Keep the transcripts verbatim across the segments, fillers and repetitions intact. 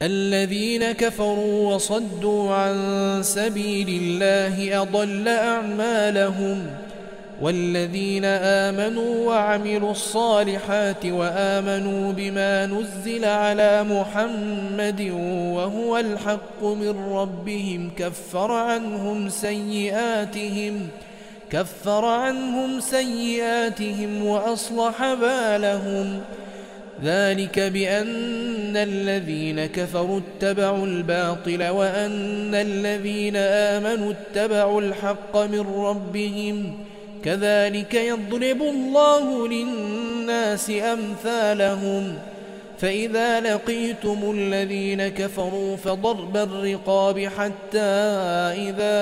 الذين كفروا وصدوا عن سبيل الله أضل أعمالهم والذين آمنوا وعملوا الصالحات وآمنوا بما نزل على محمد وهو الحق من ربهم كفر عنهم سيئاتهم كفر عنهم سيئاتهم وأصلح بالهم ذلك بأن الذين كفروا اتبعوا الباطل وأن الذين آمنوا اتبعوا الحق من ربهم كذلك يضرب الله للناس أمثالهم فإذا لقيتم الذين كفروا فضرب الرقاب حتى إذا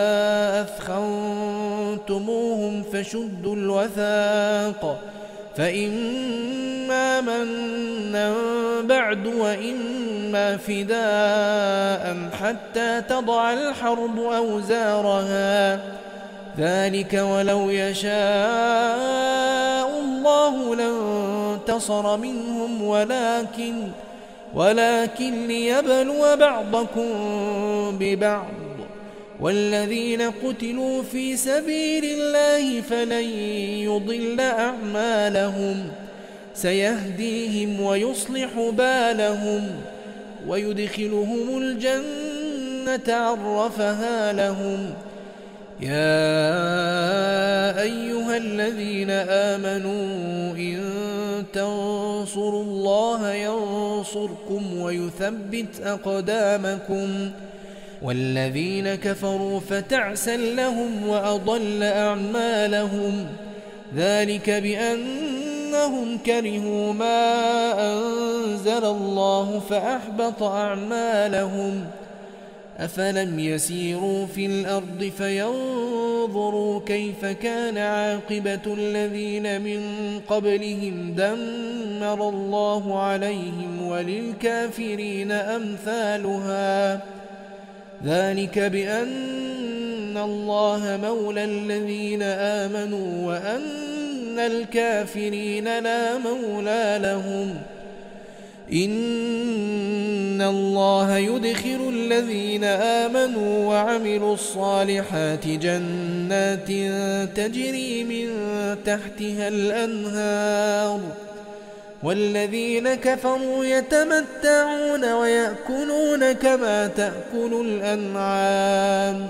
أثخنتموهم فشدوا الوثاق فإما منا بعد وإما فداء حتى تضع الحرب أوزارها ذلك ولو يشاء الله لانتصر منهم ولكن ولكن ليبلو بعضكم ببعض والذين قتلوا في سبيل الله فلن يضل أعمالهم سيهديهم ويصلح بالهم ويدخلهم الجنة عرفها لهم يا أيها الذين آمنوا إن تنصروا الله ينصركم ويثبت أقدامكم والذين كفروا فتعسا لهم وأضل أعمالهم ذلك بأنهم كرهوا ما أنزل الله فأحبط أعمالهم أفلم يسيروا في الأرض فينظروا كيف كان عاقبة الذين من قبلهم دمر الله عليهم وللكافرين أمثالها ذلك بأن الله مولى الذين آمنوا وأن الكافرين لا مولى لهم إن الله يدخل الذين آمنوا وعملوا الصالحات جنات تجري من تحتها الأنهار والذين كفروا يتمتعون ويأكلون كما تأكل الأنعام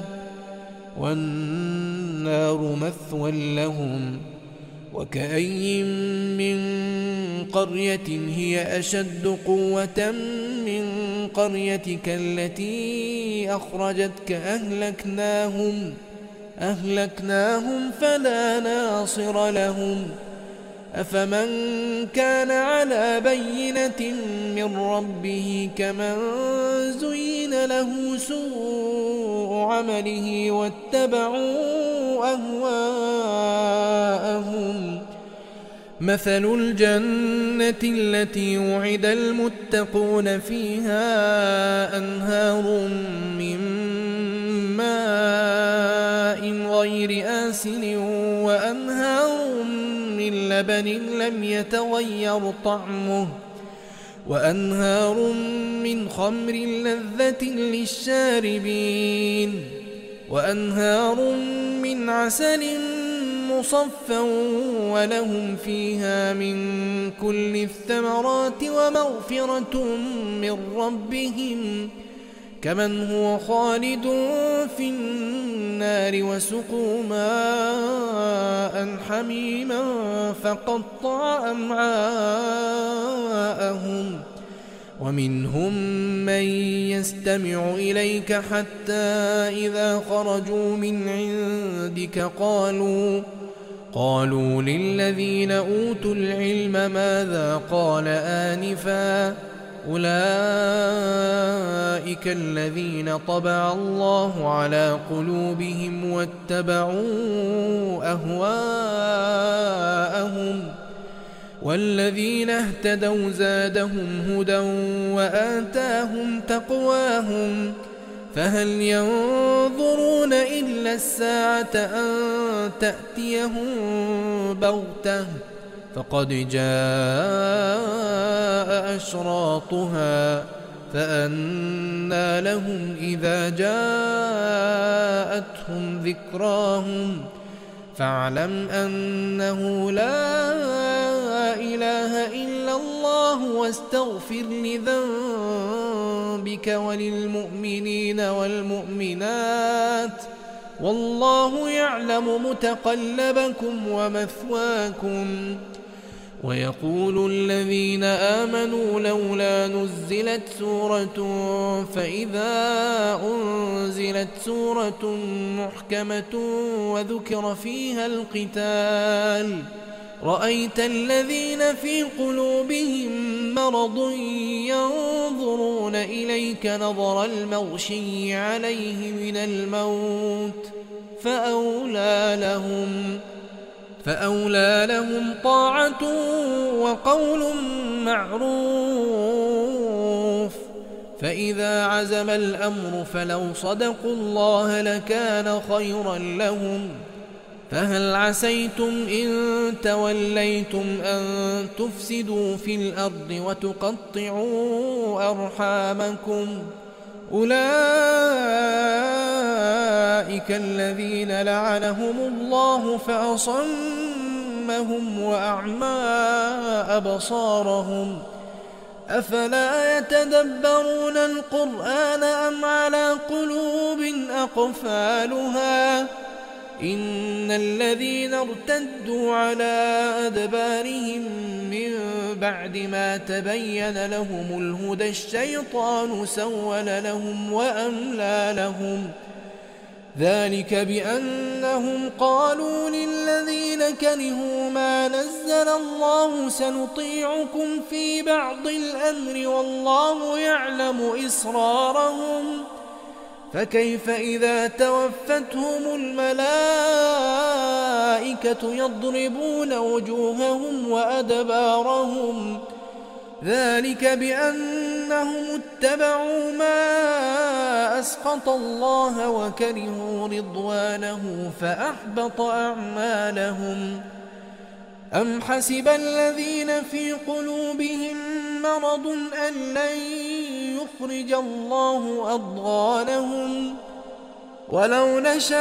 والنار مثوى لهم وكأي من قرية هي أشد قوة من قريتك التي أخرجتك أهلكناهم أهلكناهم فلا ناصر لهم أفمن كان على بينة من ربه كمن زين له سوء عمله واتبعوا أهواءهم مثل الجنة التي وعد المتقون فيها أنهار من ماء غير آسن وأنهار من لبن لم يتغير طعمه وأنهار من خمر لذة للشاربين وأنهار من عسل مصفى ولهم فيها من كل الثمرات ومغفرة من ربهم كمن هو خالد في النار وسقوا ماء حميما فقطع أمعاءهم ومنهم من يستمع إليك حتى إذا خرجوا من عندك قالوا قالوا للذين أوتوا العلم ماذا قال آنفا أولئك الذين طبع الله على قلوبهم واتبعوا أهواءهم والذين اهتدوا زادهم هدى وآتاهم تقواهم فهل ينظرون إلا الساعة أن تأتيهم بغتة فقد جاء أشراطها فأنى لهم إذا جاءتهم ذكراهم فاعلم أنه لا إله إلا الله واستغفر لذنبك وللمؤمنين والمؤمنات والله يعلم متقلبكم ومثواكم. ويقول الذين آمنوا لولا نزلت سورة فإذا أنزلت سورة محكمة وذكر فيها القتال رأيت الذين في قلوبهم مرض ينظرون إليك نظر المغشي عليه من الموت فأولى لهم فأولى لهم طاعة وقول معروف. فإذا عزم الأمر فلو صدقوا الله لكان خيرا لهم. فهل عسيتم إن توليتم أن تفسدوا في الأرض وتقطعوا أرحامكم أولئك الذين لعنهم الله فأصمهم وأعمى أبصارهم أفلا يتدبرون القرآن أم على قلوب أقفالها إن الذين ارتدوا على أدبارهم من بعد ما تبين لهم الهدى الشيطان سول لهم وأملى لهم ذلك بأنهم قالوا للذين كرهوا ما نزل الله سنطيعكم في بعض الأمر والله يعلم إسرارهم فكيف إذا توفتهم الملائكة يضربون وجوههم وأدبارهم ذلك بأنهم اتبعوا ما أسخط الله وكرهوا رضوانه فأحبط أعمالهم. أم حسب الذين في قلوبهم مرض أن لن يخرج الله أضغانهم ولو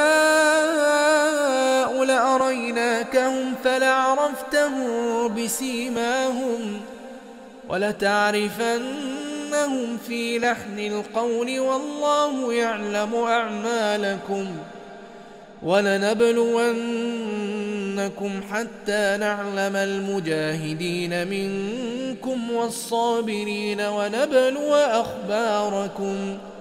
نشاء لأريناكهم فلعرفتهم بسيماهم ولتعرفنهم في لحن القول والله يعلم أعمالكم ولنبلونكم حتى نعلم المجاهدين منكم والصابرين ونبلو أخباركم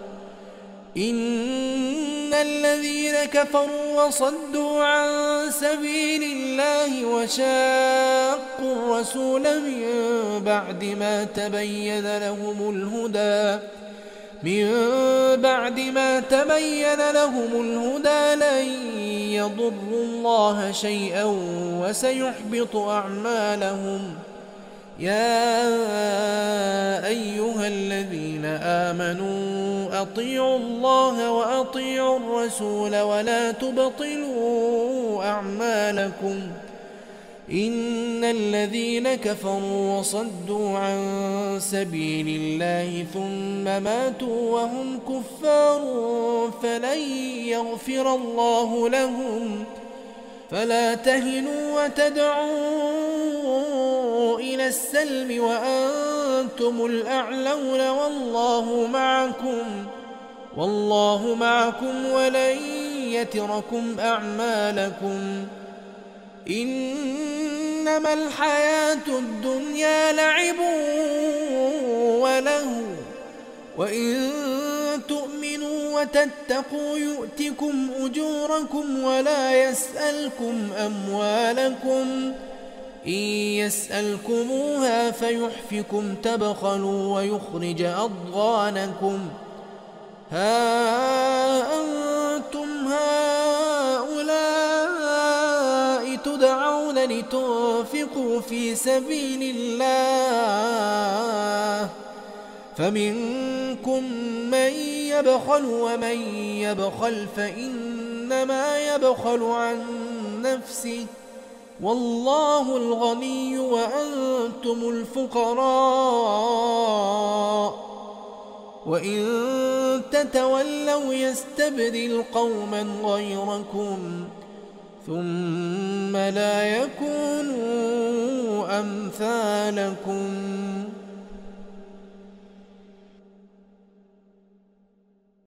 إن الذين كفروا وصدوا عن سبيل الله وشاقوا الرسول من بعد ما تبين لهم الهدى من بعد ما تبين لهم الهدى لن يضروا الله شيئا وسيحبط أعمالهم. يا أيها الذين آمنوا أطيعوا الله وأطيعوا الرسول ولا تبطلوا أعمالكم إن الذين كفروا وصدوا عن سبيل الله ثم ماتوا وهم كفار فلن يغفر الله لهم فلا تهنوا وتدعوا إلى السلم وأنتم الأعلون والله معكم والله معكم ولن يتركم أعمالكم. إنما الحياة الدنيا لعب وله وإن تؤمنوا وتتقوا يؤتكم أجوركم ولا يسألكم أموالكم إن يسألكموها فيحفكم تبخلوا ويخرج أضغانكم ها أنتم هؤلاء تدعون لتنفقوا في سبيل الله فمنكم من يبخل ومن يبخل فإنما يبخل عن نفسه والله الغني وأنتم الفقراء وإن تتولوا يستبدل قوما غيركم ثم لا يكونوا أمثالكم